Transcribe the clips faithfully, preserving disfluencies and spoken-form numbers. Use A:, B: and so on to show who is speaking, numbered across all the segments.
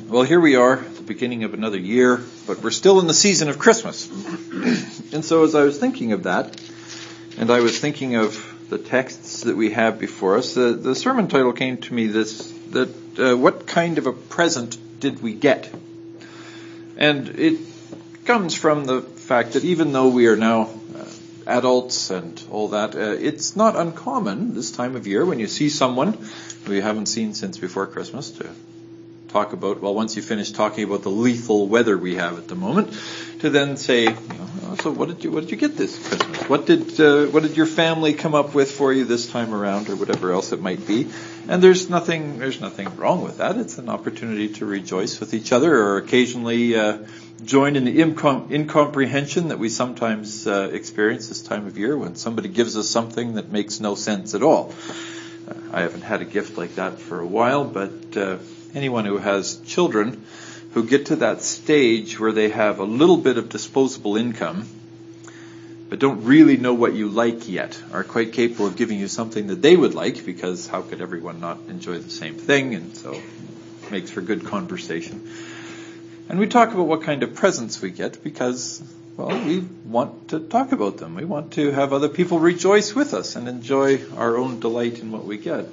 A: Well, here we are at the beginning of another year, but we're still in the season of Christmas. And so as I was thinking of that, and I was thinking of the texts that we have before us, the, the sermon title came to me this, that uh, what kind of a present did we get? And it comes from the fact that even though we are now uh, adults and all that, uh, it's not uncommon this time of year when you see someone we haven't seen since before Christmas to talk about, well, once you finish talking about the lethal weather we have at the moment, to then say, you know, oh, so what did you what did you get this Christmas? What did uh, what did your family come up with for you this time around, or whatever else it might be? And there's nothing there's nothing wrong with that. It's an opportunity to rejoice with each other, or occasionally uh, join in the incom- incomprehension that we sometimes uh, experience this time of year when somebody gives us something that makes no sense at all. Uh, I haven't had a gift like that for a while, but uh, anyone who has children who get to that stage where they have a little bit of disposable income but don't really know what you like yet are quite capable of giving you something that they would like, because how could everyone not enjoy the same thing? And so it makes for good conversation. And we talk about what kind of presents we get because, well, we want to talk about them. We want to have other people rejoice with us and enjoy our own delight in what we get.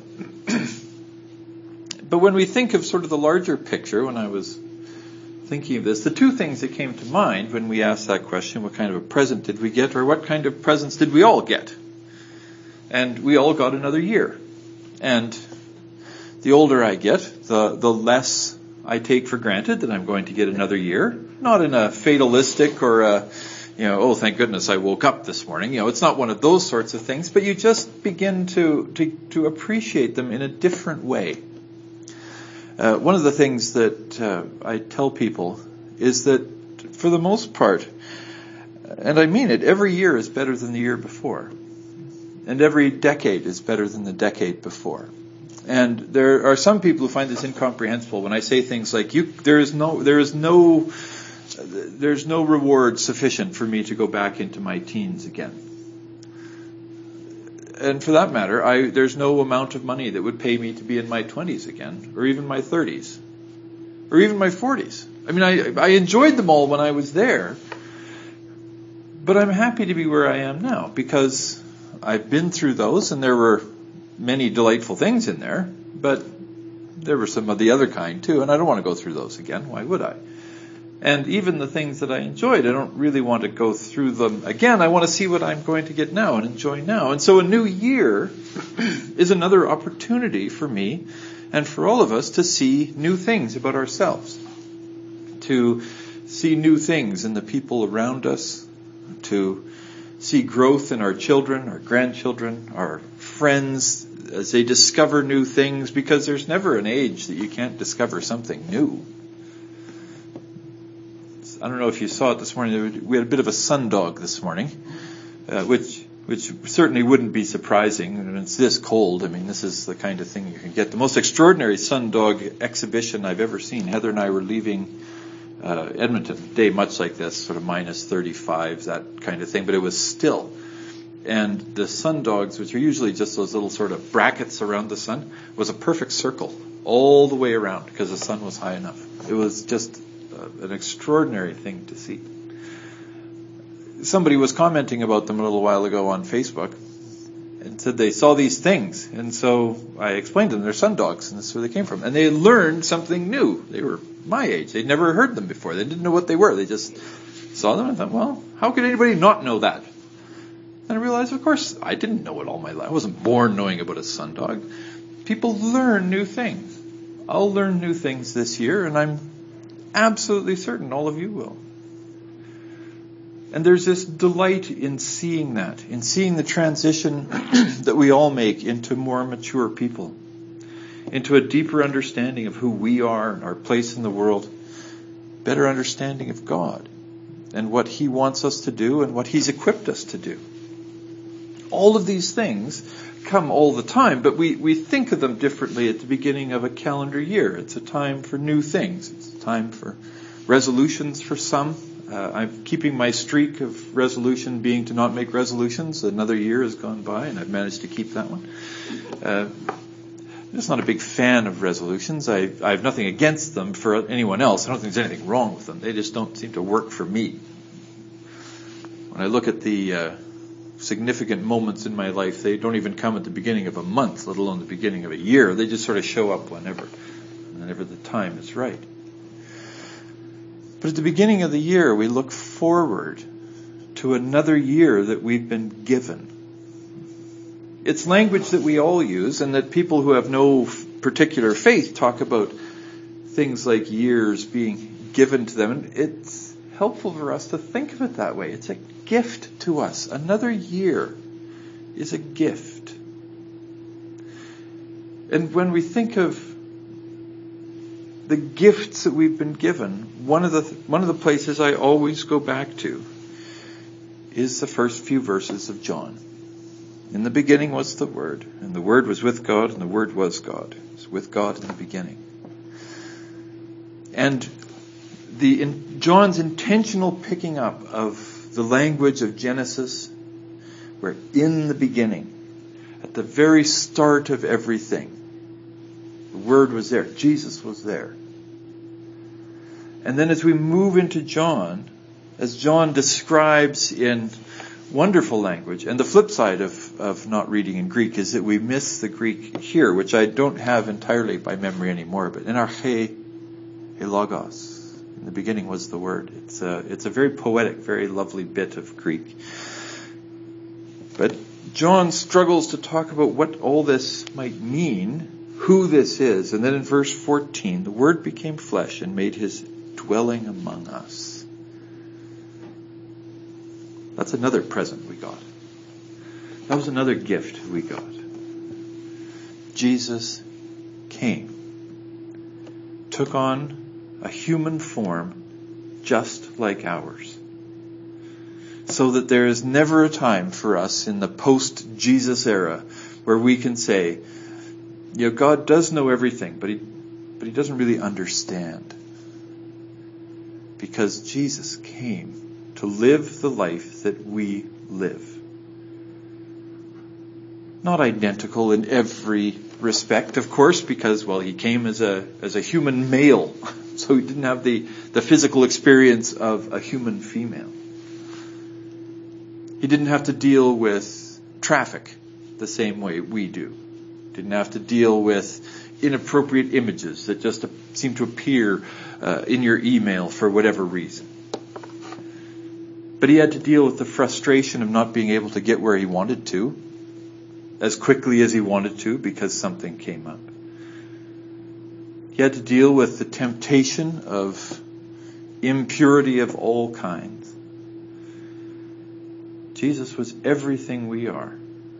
A: But when we think of sort of the larger picture, when I was thinking of this, the two things that came to mind when we asked that question, what kind of a present did we get, or what kind of presents did we all get? And we all got another year. And the older I get, the, the less I take for granted that I'm going to get another year. Not in a fatalistic or a, you know, oh, thank goodness I woke up this morning. You know, it's not one of those sorts of things, but you just begin to, to, to appreciate them in a different way. Uh, one of the things that uh, I tell people is that for the most part, and I mean it, every year is better than the year before. And every decade is better than the decade before. And there are some people who find this incomprehensible when I say things like, "You, there is no, there is no, there's no reward sufficient for me to go back into my teens again." And for that matter, I, there's no amount of money that would pay me to be in my twenties again, or even my thirties, or even my forties. I mean, I, I enjoyed them all when I was there, but I'm happy to be where I am now because I've been through those, and there were many delightful things in there, but there were some of the other kind too, and I don't want to go through those again. Why would I? And even the things that I enjoyed, I don't really want to go through them again. I want to see what I'm going to get now and enjoy now. And so a new year is another opportunity for me and for all of us to see new things about ourselves, to see new things in the people around us, to see growth in our children, our grandchildren, our friends as they discover new things, because there's never an age that you can't discover something new. I don't know if you saw it this morning. We had a bit of a sundog this morning, uh, which which certainly wouldn't be surprising. And it's this cold. I mean, this is the kind of thing you can get. The most extraordinary sundog exhibition I've ever seen. Heather and I were leaving uh, Edmonton, a day much like this, sort of minus thirty-five, that kind of thing. But it was still. And the sundogs, which are usually just those little sort of brackets around the sun, was a perfect circle all the way around because the sun was high enough. It was just an extraordinary thing to see. Somebody was commenting about them a little while ago on Facebook and said they saw these things. And so I explained to them they're sundogs, and this is where they came from. And they learned something new. They were my age. They'd never heard them before. They didn't know what they were. They just saw them and thought, well, how could anybody not know that? And I realized, of course, I didn't know it all my life. I wasn't born knowing about a sundog. People learn new things. I'll learn new things this year, and I'm absolutely certain all of you will. And there's this delight in seeing that, in seeing the transition that we all make into more mature people, into a deeper understanding of who we are and our place in the world, better understanding of God and what He wants us to do and what He's equipped us to do. All of these things come all the time, but we, we think of them differently at the beginning of a calendar year. It's a time for new things. It's a time for resolutions for some. Uh, I'm keeping my streak of resolution being to not make resolutions. Another year has gone by, and I've managed to keep that one. Uh, I'm just not a big fan of resolutions. I, I have nothing against them for anyone else. I don't think there's anything wrong with them. They just don't seem to work for me. When I look at the uh, significant moments in my life, they don't even come at the beginning of a month, let alone the beginning of a year. They just sort of show up whenever, whenever the time is right. But at the beginning of the year, we look forward to another year that we've been given. It's language that we all use, and that people who have no particular faith talk about things like years being given to them. And it's helpful for us to think of it that way. It's a gift to us. Another year is a gift. And when we think of the gifts that we've been given, one of the one of the places I always go back to is the first few verses of John. In the beginning was the Word, and the Word was with God, and the Word was God. It was with God in the beginning. And the in, John's intentional picking up of the language of Genesis, where in the beginning, at the very start of everything, the Word was there. Jesus was there. And then as we move into John, as John describes in wonderful language, and the flip side of, of not reading in Greek is that we miss the Greek here, which I don't have entirely by memory anymore, but in arche, he logos. In the beginning was the Word. It's a, it's a very poetic, very lovely bit of Greek. But John struggles to talk about what all this might mean, who this is. And then in verse fourteen, the Word became flesh and made his dwelling among us. That's another present we got. That was another gift we got. Jesus came, took on a human form just like ours, so that there is never a time for us in the post-Jesus era where we can say, you know, God does know everything, but he, but he doesn't really understand. Because Jesus came to live the life that we live. Not identical in every respect, of course, because, well, he came as a as a human male, so he didn't have the, the physical experience of a human female. He didn't have to deal with traffic the same way we do. Didn't have to deal with inappropriate images that just seem to appear uh, in your email for whatever reason. But he had to deal with the frustration of not being able to get where he wanted to, as quickly as he wanted to, because something came up. He had to deal with the temptation of impurity of all kinds. Jesus was everything we are.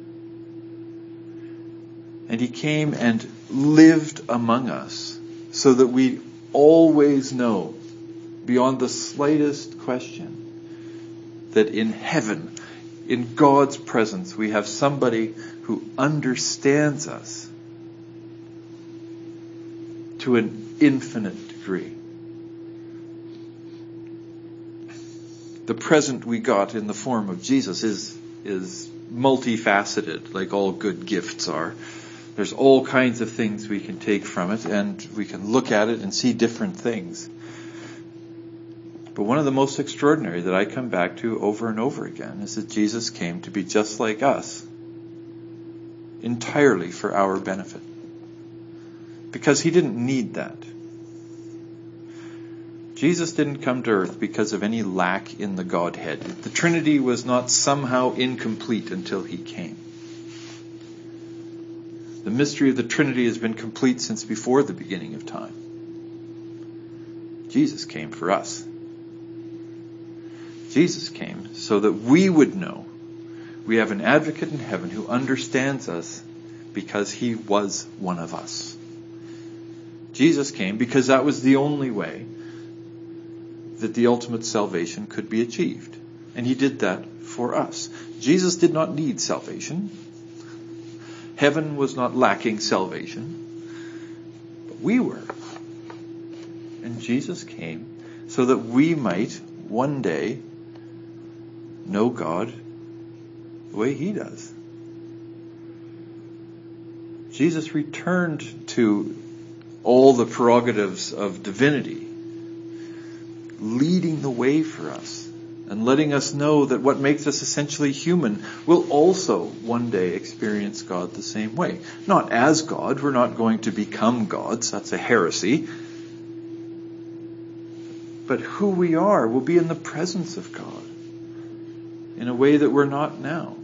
A: And he came and lived among us so that we always know, beyond the slightest question, that in heaven, in God's presence, we have somebody who understands us to an infinite degree. The present we got in the form of Jesus is, is multifaceted, like all good gifts are. There's all kinds of things we can take from it, and we can look at it and see different things. But one of the most extraordinary that I come back to over and over again is that Jesus came to be just like us, entirely for our benefit. Because he didn't need that. Jesus didn't come to earth because of any lack in the Godhead. The Trinity was not somehow incomplete until he came. The mystery of the Trinity has been complete since before the beginning of time. Jesus came for us. Jesus came so that we would know we have an advocate in heaven who understands us because he was one of us. Jesus came because that was the only way that the ultimate salvation could be achieved. And he did that for us. Jesus did not need salvation. Heaven was not lacking salvation. But we were. And Jesus came so that we might one day know God the way he does. Jesus returned to all the prerogatives of divinity, leading the way for us and letting us know that what makes us essentially human will also one day experience God the same way. Not as God. We're not going to become gods. That's a heresy. But who we are will be in the presence of God in a way that we're not now.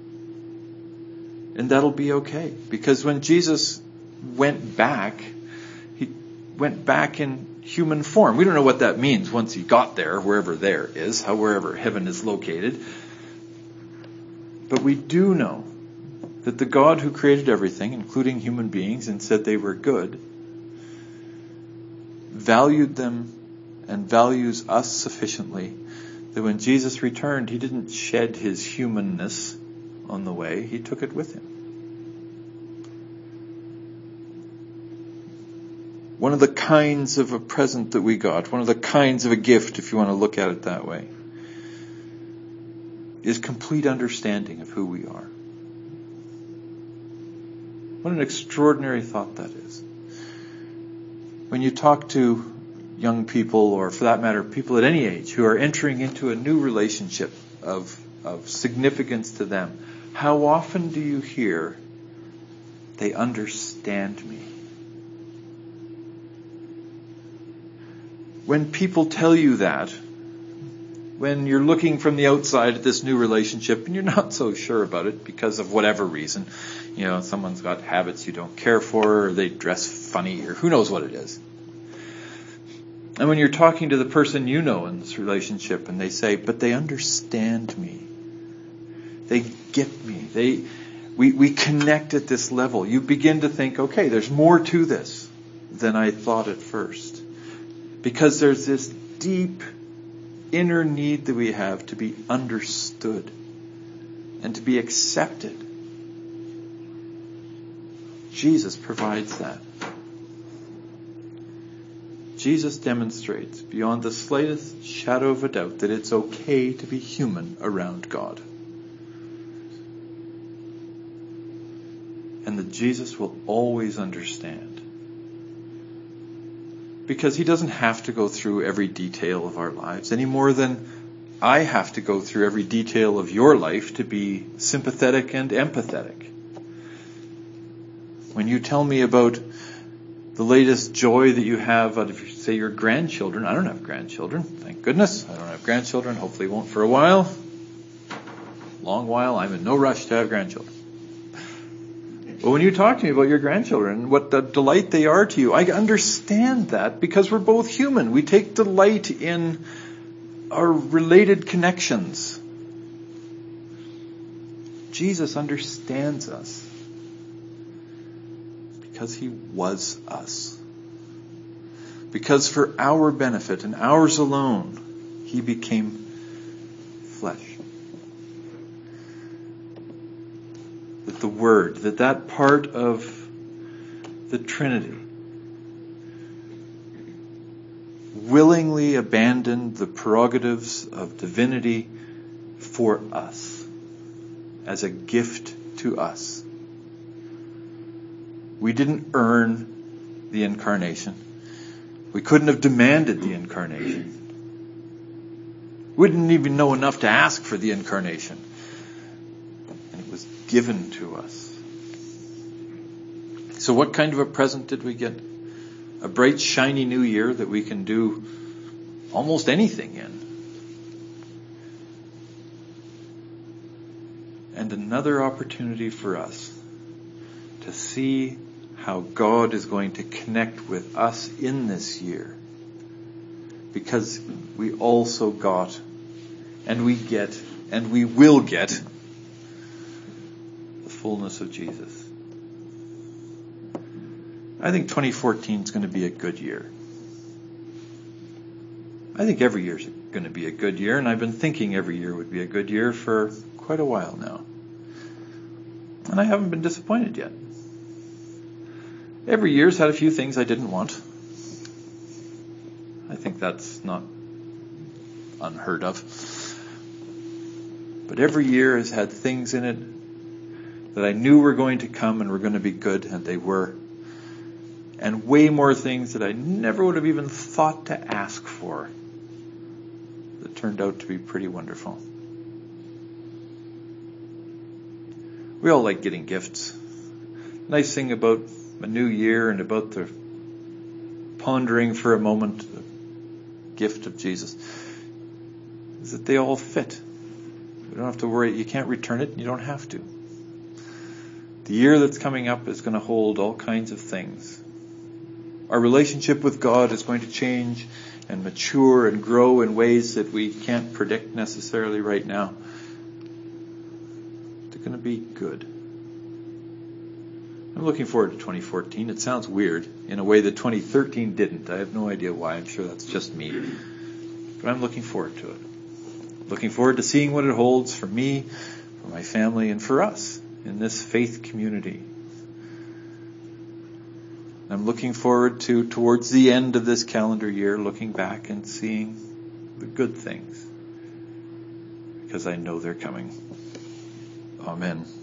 A: And that'll be okay. Because when Jesus went back, he went back in human form. We don't know what that means once he got there, wherever there is, however heaven is located. But we do know that the God who created everything, including human beings, and said they were good, valued them and values us sufficiently that when Jesus returned, he didn't shed his humanness on the way. He took it with him. One of the kinds of a present that we got, one of the kinds of a gift, if you want to look at it that way, is complete understanding of who we are. What an extraordinary thought that is. When you talk to young people, or for that matter, people at any age who are entering into a new relationship of, of significance to them, how often do you hear, "They understand me"? When people tell you that, when you're looking from the outside at this new relationship and you're not so sure about it because of whatever reason, you know, someone's got habits you don't care for, or they dress funny, or who knows what it is. And when you're talking to the person you know in this relationship and they say, "But they understand me. They get me. They, we, we connect at this level." You begin to think, okay, there's more to this than I thought at first. Because there's this deep inner need that we have to be understood and to be accepted. Jesus provides that. Jesus demonstrates beyond the slightest shadow of a doubt that it's okay to be human around God. And that Jesus will always understand. Because he doesn't have to go through every detail of our lives any more than I have to go through every detail of your life to be sympathetic and empathetic. When you tell me about the latest joy that you have out of, say, your grandchildren. I don't have grandchildren, thank goodness. I don't have grandchildren, hopefully won't for a while. Long while, I'm in no rush to have grandchildren. But when you talk to me about your grandchildren, what the delight they are to you, I understand that because we're both human. We take delight in our related connections. Jesus understands us because he was us. Because for our benefit and ours alone, he became flesh. That the Word, that that part of the Trinity willingly abandoned the prerogatives of divinity for us, as a gift to us. We didn't earn the incarnation. We couldn't have demanded the incarnation. We didn't even know enough to ask for the incarnation. And it was given to us. So what kind of a present did we get? A bright, shiny new year that we can do almost anything in. And another opportunity for us to see how God is going to connect with us in this year. Because we also got, and we get, and we will get the fullness of Jesus. I think twenty fourteen is going to be a good year. I think every year is going to be a good year, and I've been thinking every year would be a good year for quite a while now. And I haven't been disappointed yet. Every year's had a few things I didn't want. I think that's not unheard of. But every year has had things in it that I knew were going to come and were going to be good, and they were. And way more things that I never would have even thought to ask for that turned out to be pretty wonderful. We all like getting gifts. Nice thing about a new year and about the pondering for a moment the gift of Jesus is that they all fit. You don't have to worry. You can't return it, and you don't have to. The year that's coming up is going to hold all kinds of things. Our relationship with God is going to change and mature and grow in ways that we can't predict necessarily right now. They're going to be good. I'm looking forward to twenty fourteen. It sounds weird in a way that twenty thirteen didn't. I have no idea why. I'm sure that's just me. But I'm looking forward to it. Looking forward to seeing what it holds for me, for my family, and for us in this faith community. I'm looking forward to, towards the end of this calendar year, looking back and seeing the good things, because I know they're coming. Amen.